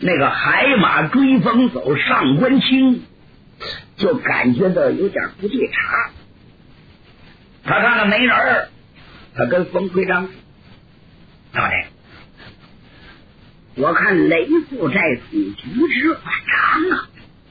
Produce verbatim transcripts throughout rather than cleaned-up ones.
那个海马追风走，上官清就感觉到有点不对茬。他看看没人儿，他跟冯奎章说：“大人，我看雷负寨府局之反常啊，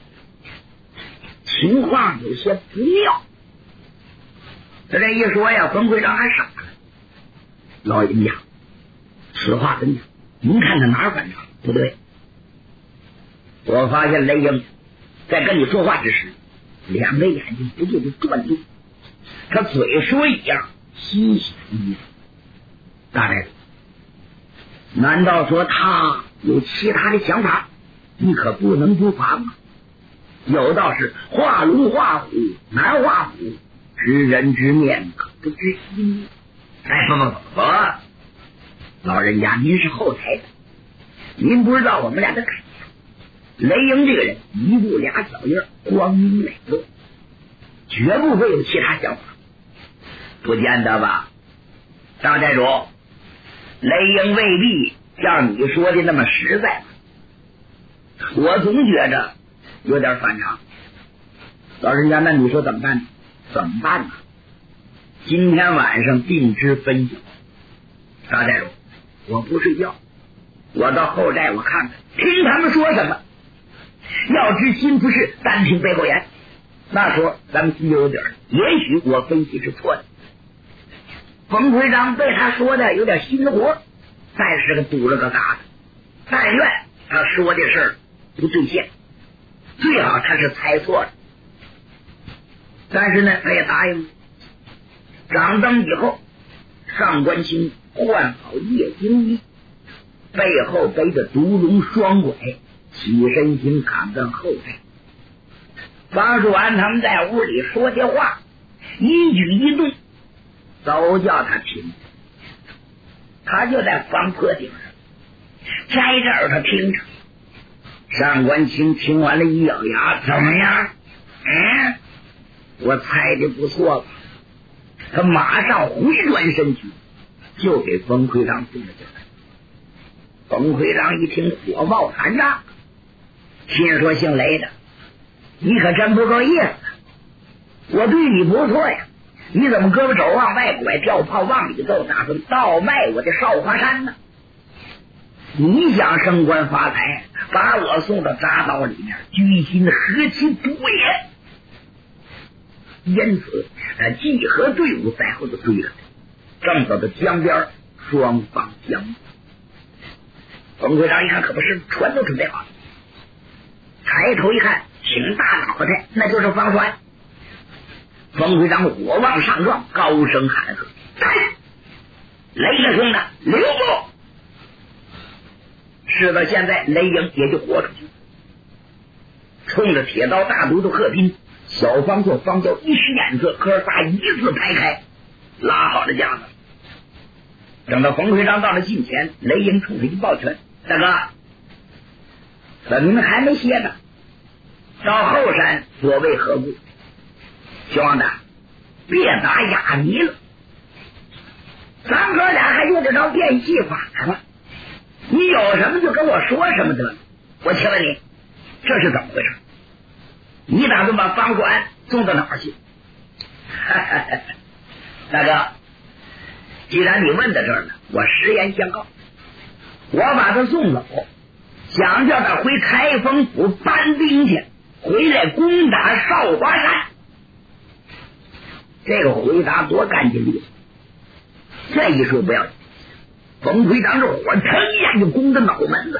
情况有些不妙。”他这一说呀，冯奎章还傻了。老人家，此话怎讲？您看看哪儿反常？不对，我发现雷英在跟你说话之时，两个眼睛不住的转动，他嘴说一样，心想一样。大人，难道说他有其他的想法？你可不能不防啊！有道是画龙画虎难画虎，知人知面可不知心。哎，不不不不，老人家您是后台的，您不知道我们俩的感情。雷英这个人一步俩脚印，光明磊落，绝不会有其他想法。不见得吧，张寨主，雷英未必像你说的那么实在，我总觉着有点反常。老人家，那你说怎么办？怎么办呢？今天晚上定知分晓。张寨主，我不睡觉，我到后寨我看看，听他们说什么。要知心不是单听背后言，那时候咱们心里有底儿。也许我分析是错的。冯奎章被他说的有点心活，再是个堵了个嘎子，但愿他说的事儿不兑现，最好他是猜错了。但是呢，他也答应了。掌灯以后，上官清换好夜行衣，背后背着独龙双拐，起身行赶奔后寨。王树安他们在屋里说的话，一举一动都叫他听。他就在房坡顶上摘着耳朵听着。上官清听完了一咬牙，怎么样？嗯，我猜的不错吧？他马上回转身去，就给冯奎章送了进来。冯奎章一听，火冒三丈，心说：姓雷的，你可真不够意思，我对你不错呀，你怎么胳膊肘往外拐，掉炮往里走，打算倒卖我的少华山呢？你想升官发财，把我送到铡刀里面，居心何其不也？因此他集合队伍在后头追了，正走到江边，双方相遇。冯队长一看，可不是，船都准备好了，抬头一看，挺大脑袋，那就是方船。冯队长火往上撞，高声喊喝：“来，雷家兄弟，留步！”事到现在，雷英也就豁出去，冲着铁刀大都督贺斌，小方做方彪一使眼色，哥仨一字排开，拉好了架子。等到冯队长到了近前，雷英冲他一抱拳：“大哥，怎么还没歇呢？到后山所谓何故？兄弟，别打哑谜了，咱哥俩还用得着变戏法吗？你有什么就跟我说什么得了。我请问你，这是怎么回事？你打算把方管送到哪儿去？”大哥，既然你问到这儿了，我实言相告，我把他送走，想叫他回开封府搬兵去，回来攻打少华山。这个回答多干净利落，这一说不要紧，冯队长这火腾一下就攻到脑门子。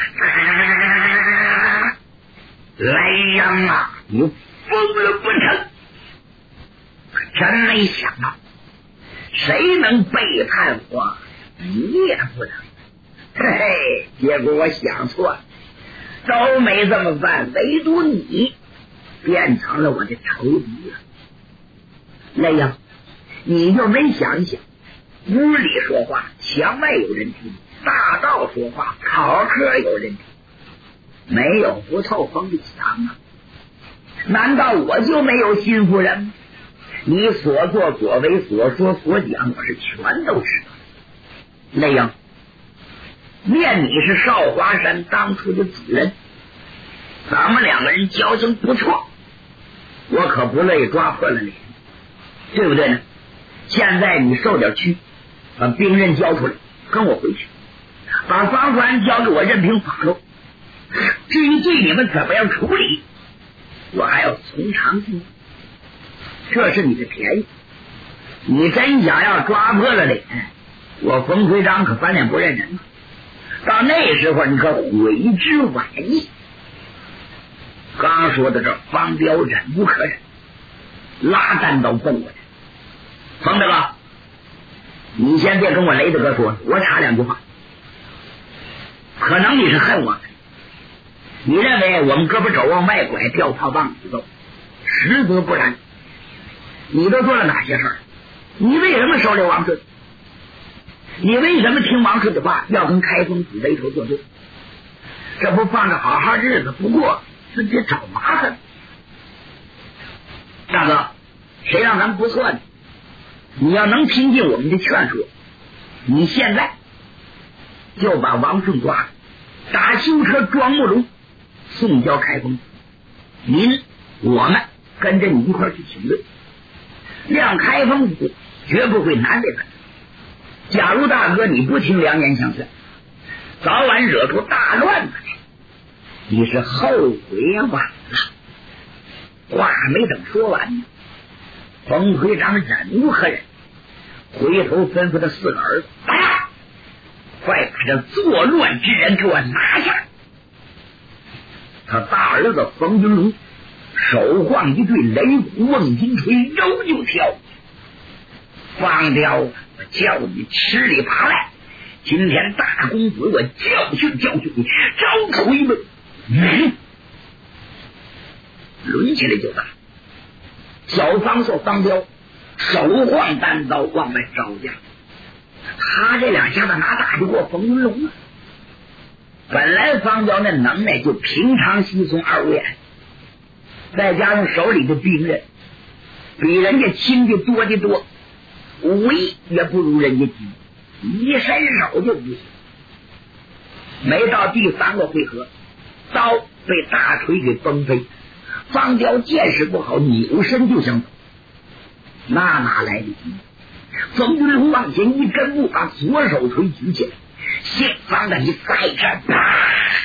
啊，雷阳啊，你疯了不成？真没想到，谁能背叛我，你也不能。嘿嘿，结果我想错了，都没这么办，唯独你变成了我的仇敌了。雷阳，你就没想想，屋里说话墙外有人听，大道说话考科有人听，没有不透风的墙啊！难道我就没有心腹人吗？你所作所为所说所讲，我是全都知道。雷阳， 念你是少华山当初的主人，咱们两个人交情不错，我可不乐意抓破了脸，对不对呢？现在你受点屈，把兵刃交出来，跟我回去，把方官交给我，任凭法度。至于对你们怎么样处理，我还要从长计议。这是你的便宜，你真想要抓破了脸，我冯奎章可翻脸不认人了。到那时候你可悔之晚矣。刚说到这，方彪忍无可忍，拉单刀奔过来。冯大哥，你先别跟我雷大哥说，我插两句话。可能你是恨我的，你认为我们胳膊肘往外拐，掉套棒子走，实则不然。你都做了哪些事儿？你为什么收留王顺？你为什么听王顺的话，要跟开封府为头作对？这不放着好好日子不过，自己找麻烦。大哥，谁让咱们不错呢？你要能听进我们的劝说，你现在就把王顺抓了，打修车装木龙，送交开封府。您我们跟着你一块去请罪，让开封府绝不会难为他。假如大哥你不听良言相劝，早晚惹出大乱子来，你是后悔晚了。话没等说完呢，冯奎章忍无可忍，回头吩咐他四个儿子：来，快把这作乱之人给我拿下！他大儿子冯云龙手晃一对雷鼓瓮金锤，揉就跳。方彪，我叫你吃里扒外，今天大公子我教训教训你，招出一位，嗯，抡起来就打。小方说方彪手晃单刀往外招架，他这两下子哪打得过冯云龙啊？本来方彪那能耐就平常稀松二五眼，再加上手里的兵刃比人家轻的多的多，武艺也不如人家低，一伸手就不行。没到第三个回合，刀被大锤给崩飞，方彪见识不好，扭身就想走，那哪来的急？冯云龙往前一跟步，把左手锤举起来，先方的一再战，啪！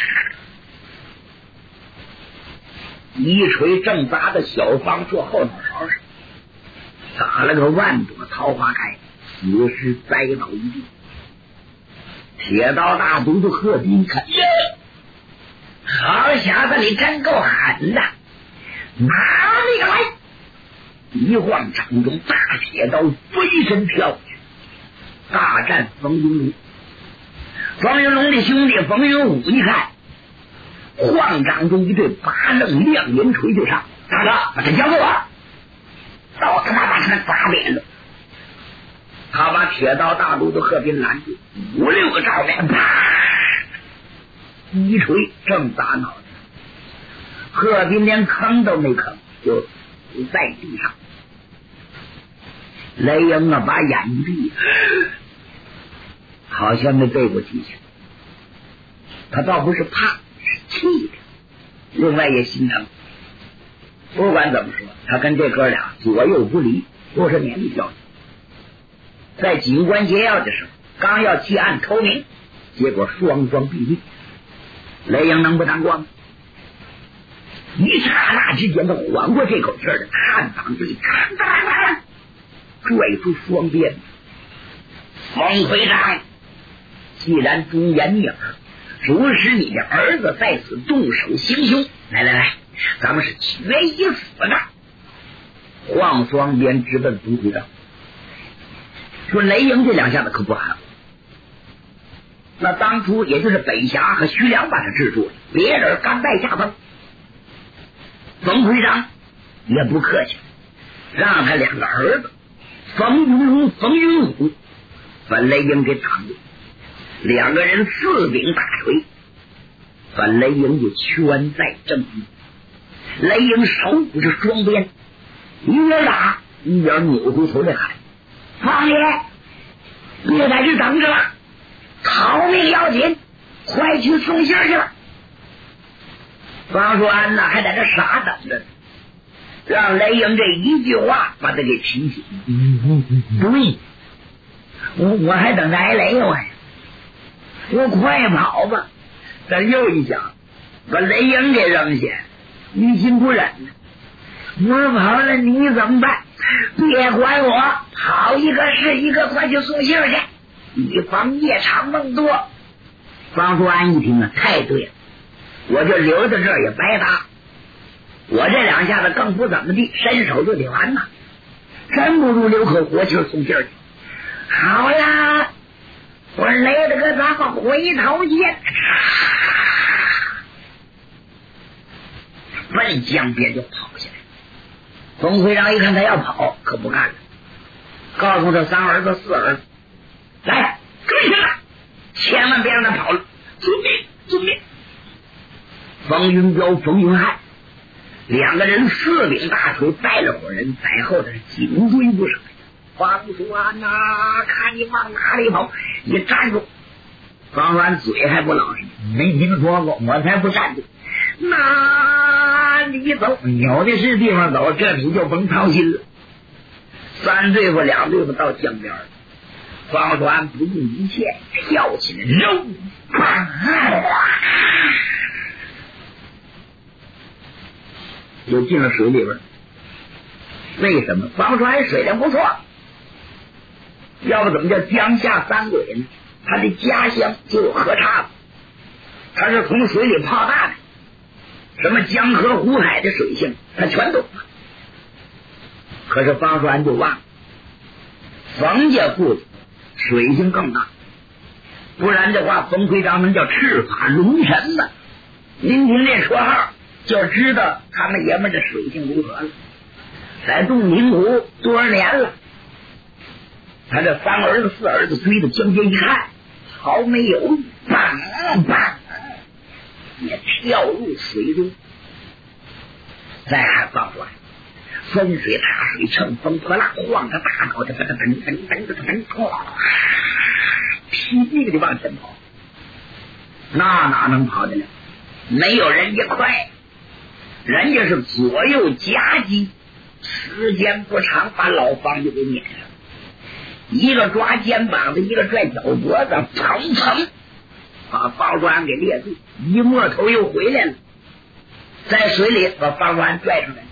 一锤正砸在小方硕后脑勺上，打了个万朵桃花开，死尸栽倒一地。铁刀大都督贺斌看，耶，好小子，你真够狠的，拿那个来！一晃掌中，大铁刀飞身跳下去，大战冯云龙。冯云龙的兄弟冯云武一看，晃掌中一对八楞亮银锤就上，大哥，把他交给我，刀他妈把他们砸扁了。他把铁刀大都督贺斌拦住，五六个照面，啪，一锤正砸脑袋。贺斌连吭都没吭，就死在地上。雷英啊，把眼闭，好像没背过气去。他倒不是怕，是气的，另外也心疼。不管怎么说，他跟这哥俩左右不离，都是年龄交情。在警官劫要的时候，刚要弃暗投明，结果双双毙命。雷英能不难过吗？一刹那之间，他缓过这口气儿，看膀子里看当当拽出双鞭。冯奎章，既然忠言逆耳，主使你的儿子在此动手行凶，来来来，咱们是决一死的。晃双鞭直奔冯奎章，说雷英这两下子可不含糊。那当初也就是北峡和徐良把他制住了，别人甘拜下风。冯奎章也不客气，让他两个儿子冯云龙、冯云武把雷英给挡住，两个人四柄大锤把雷英就圈在正中。雷英手舞着双鞭，一边打一边扭回头来喊：方爷，你在这等着了，逃命要紧！ 快去送信去了。方说安呢还在这傻等着，让雷英这一句话把他给提醒。嗯嗯嗯，对，我我还等着挨雷我呀，我快跑吧。但又一想，把雷英给扔下，于心不忍呢。我跑了你怎么办？别管我，跑一个是一个，快去送信去，以防夜长梦多。方叔安一听啊，太对了，我就留在这儿也白搭，我这两下子更不怎么地，伸手就得完呐，真不如留口活气送信去。好啦，我雷大哥，咱们回头见。奔江边就跑下来。冯会长一看他要跑，可不干了，告诉他三儿子四儿子，来跟上来，千万别让他跑了，遵命遵命。冯云彪、冯云汉两个人四柄大锤带了伙人在后头紧追不舍。方叔安呐，看你往哪里跑，你站住！方叔安嘴还不老实，没听说过，我才不站住。那你走，有的是地方走，这你就甭操心了。三对付两对付到江边，方叔安不顾一切跳起来，肉就进了水里边。为什么？方叔安水量不错，要不怎么叫江下三鬼呢？他的家乡就有河岔子，他是从水里泡大的，什么江河湖海的水性他全懂了。可是方叔安就忘了，冯家父子水性更大，不然的话冯奎章们叫赤发龙神呢。您听这绰号就知道他们爷们的水性如何了。在洞庭湖多少年了，他这三儿子四儿子追到江边一看，毫没犹豫，砰砰也跳入水中。再看方叔安风水踏水，乘风破浪，晃着大脑袋，噔噔噔噔噔噔噔，噼里的往前跑，那哪能跑得了？没有人家快，人家是左右夹击，时间不长，把老方就给撵上，一个抓肩膀子，一个拽脚脖子，蹭蹭把方叔安给列住，一摸头又回来了，在水里把方叔安拽上来。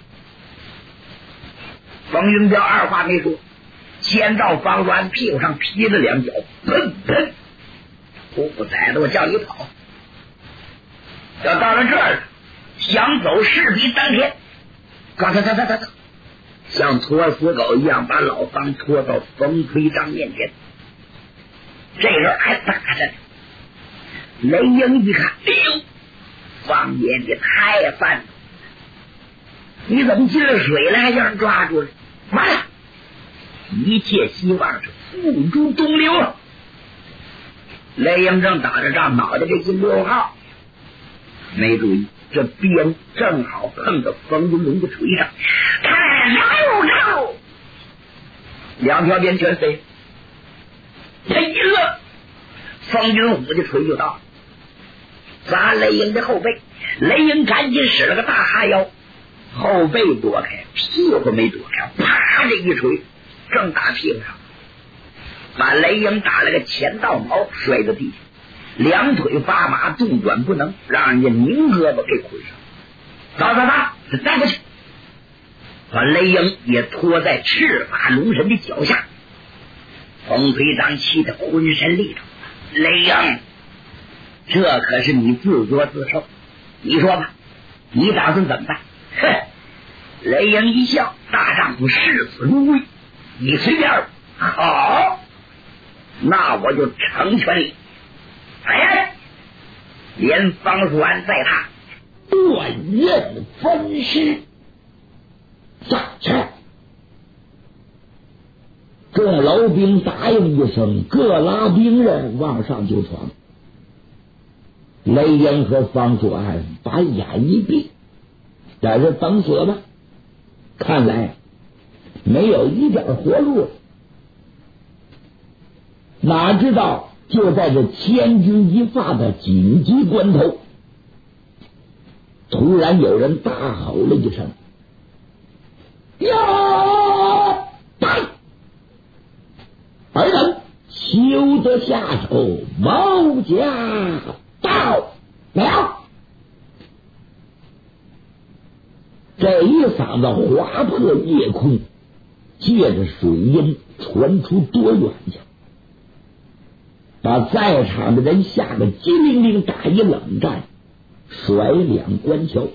冯云彪二话没说，先到方叔安屁股上劈了两脚，砰砰！虎虎崽子，我叫你跑！要到了这儿，想走势必当天，嘎嘎嘎嘎嘎嘎，像拖死狗一样把老方拖到冯奎章面前。这人还打着呢。雷英一看，哎呦，方爷你太犯了！你怎么进了水了还叫人抓住了？完了，一切希望是付诸东流了。雷英正打着仗，脑袋这一溜号，没注意这鞭正好碰到冯云龙的锤上，看肉肉，两条鞭全飞，他一乐，冯云虎的锤就到了，砸雷英的后背。雷英赶紧使了个大哈腰，后背躲开，屁股没躲开，啪这一锤正打屁股上，把雷英打了个前道毛，摔到地下，两腿发麻，动转不能，让人家拧胳膊给捆上。走走走，再过去，把雷英也拖在赤发龙神的脚下。冯奎章气得浑身力痛，雷英，这可是你自作自受，你说吧，你打算怎么办？哼！雷英一笑，大丈夫视死如归，你随便。好，那我就成全你。哎，连方叔安在他断刃分尸，下去。众老兵答应一声，各拉兵刃往上就闯。雷英和方叔安把眼一闭，在这等死吧，看来没有一点活路。哪知道就在这千钧一发的紧急关头，突然有人大吼了一声：“呀！二人休得下手，某家到了！”这一嗓子划破夜空，借着水音传出多远去，把在场的人吓得机灵灵打一冷战，甩脸观瞧。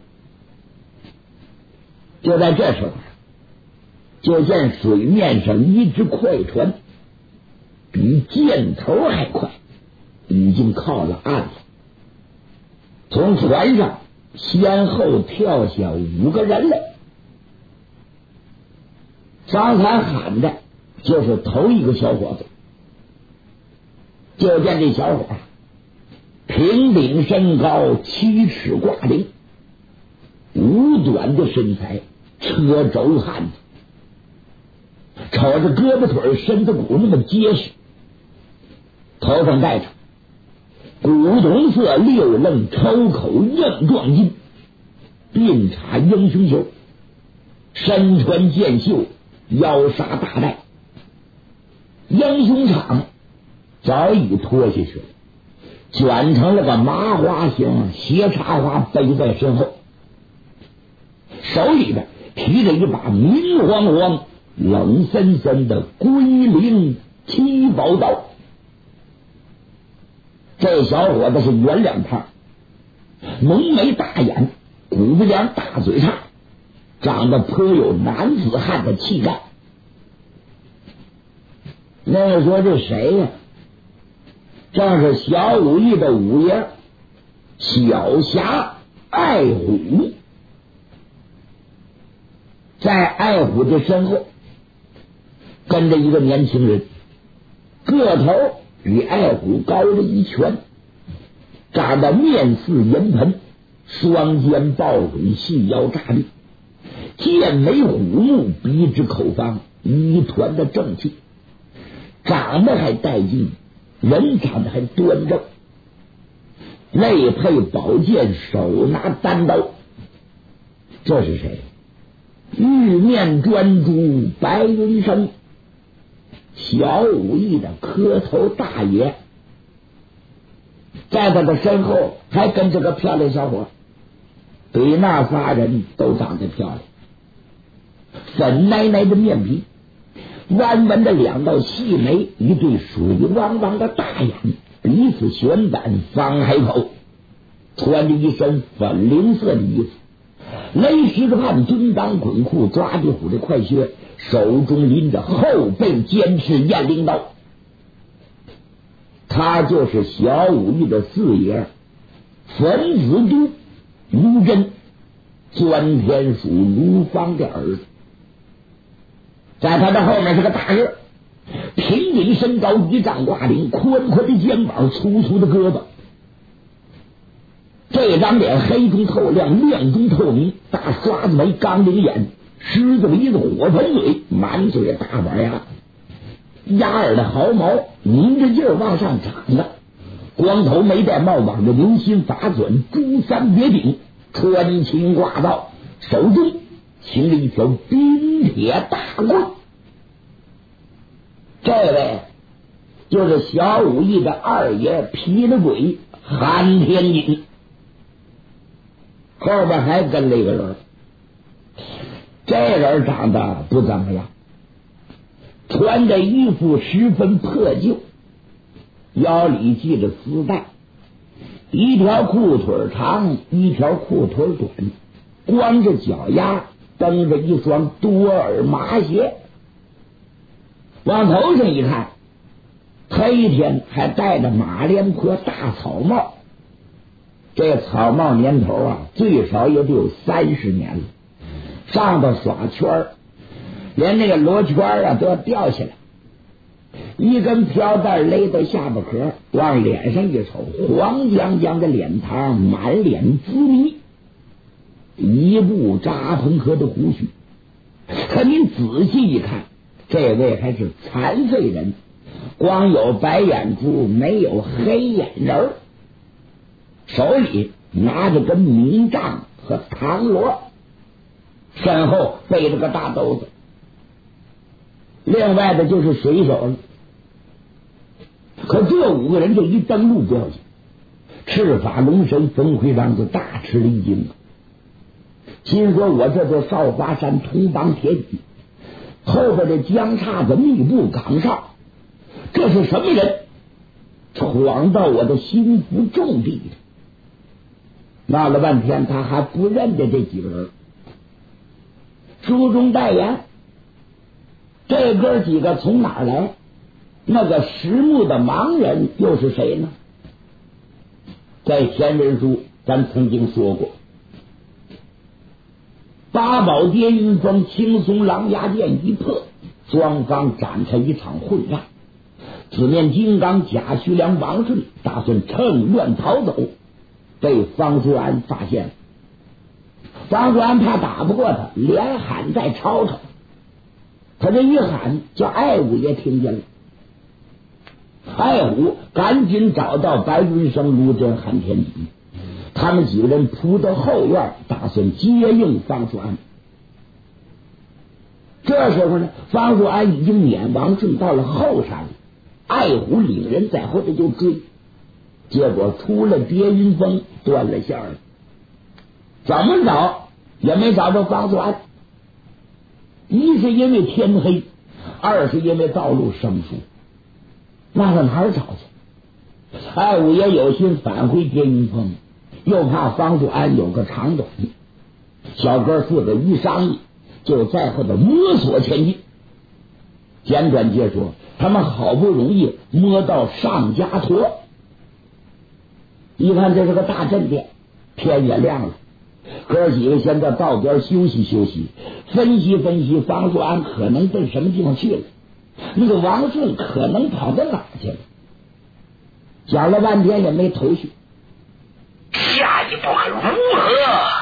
就在这时候，就见水面上一只快船比箭头还快，已经靠了岸了。从船上先后跳下五个人来。刚才喊的就是头一个小伙子。就见这小伙平顶身高，七尺挂领，五短的身材，车轴汉子，瞅着胳膊腿身子骨那么结实，头上戴着古铜色六楞抽口硬壮金，并插英雄袖，身穿剑袖，腰杀大带，英雄氅早已脱下去了，卷成了个麻花形，斜插花背在身后，手里边提着一把明晃晃冷森森的龟灵七宝刀。这小伙子是圆脸胖，浓眉大眼，骨子梁大嘴叉，长得颇有男子汉的气概。那个说这谁呀、啊？正是小武艺的五爷小侠爱虎。在爱虎的身后跟着一个年轻人，个头比爱虎高了一圈，长得面似银盆，双肩抱蕊，细腰扎立，剑眉虎目，鼻直口方，一团的正气，长得还带劲，人长得还端正，肋配宝剑，手拿单刀。这是谁？玉面专诸白云生，小武艺的磕头大爷。在他的身后还跟着个漂亮小伙，比那仨人都长得漂亮，粉奶奶的面皮，弯弯的两道细眉，一对水汪汪的大眼，鼻子悬胆，方海口，穿着一身粉菱色的衣服，勒石子汉蹲裆捆裤，抓地虎的快靴，手中拎着后背尖刺雁翎刀。他就是小武艺的四爷粉子都卢真，钻天鼠卢芳的儿子。在他的后面是个大个，平顶身高，一丈挂领，宽宽的肩膀，粗粗的胳膊，这张脸黑中透亮，亮中透明，大刷子眉，钢铃眼，狮子鼻子，火盆嘴，满嘴大板牙，鸭耳的毫毛拧着劲儿往上长的，光头没戴帽，绑着流心法准，珠三别顶，穿青挂道，手中擎着一条冰铁大棍。这位就是小武艺的二爷皮了鬼韩天隐，后边还跟了一个人，这人长得不怎么样，穿的衣服十分破旧，腰里系着丝带，一条裤腿长，一条裤腿短，光着脚丫，蹬着一双多耳麻鞋，往头上一看，黑天还戴着马连坡大草帽，这草帽年头啊，最少也得有三十年了，上头耍圈，连那个罗圈啊都要掉下来，一根飘带勒到下巴壳，往脸上一瞅，黄将将的脸庞，满脸滋迷，一部扎朋克的胡须。可您仔细一看，这位还是残废人， 光有白眼珠，没有黑眼人，手里拿着根明杖和唐锣，身后背着个大兜子。另外的就是水手了。可这五个人这一登陆表现，赤发龙神冯会长就大吃了一惊，心说我这座少华山铜帮铁戟，后边的江叉子密布岗哨，这是什么人闯到我的心腹重地的？闹了半天他还不认得这几个人。书中代言，这哥几个从哪儿来？那个石木的盲人又是谁呢？在前文书咱曾经说过，八宝跌云峰青松狼牙剑一破，双方展开一场混战。紫面金刚贾胥良王顺打算趁乱逃走，被方叔安发现了。方叔安怕打不过他，连喊带吵吵，他这一喊叫艾武也听见了。艾武赶紧找到白云生、卢真、韩天宇，他们几个人扑到后院，打算接应方叔安。这时候呢，方叔安已经撵王顺到了后山了，艾武领人在后头就追，结果出了跌云峰，断了线了。怎么找也没找着方叔安，一是因为天黑，二是因为道路生疏，那上哪儿找去？艾武也有心返回跌云峰，又怕方叔安有个长短，小哥四个一商议，就在后头摸索前进。简短截说，他们好不容易摸到上家坨，一看这是个大阵殿，天也亮了，哥几个先在道边休息休息，分析分析方叔安可能奔什么地方去了，那个王顺可能跑到哪儿去了。讲了半天也没头绪， 下一步如何？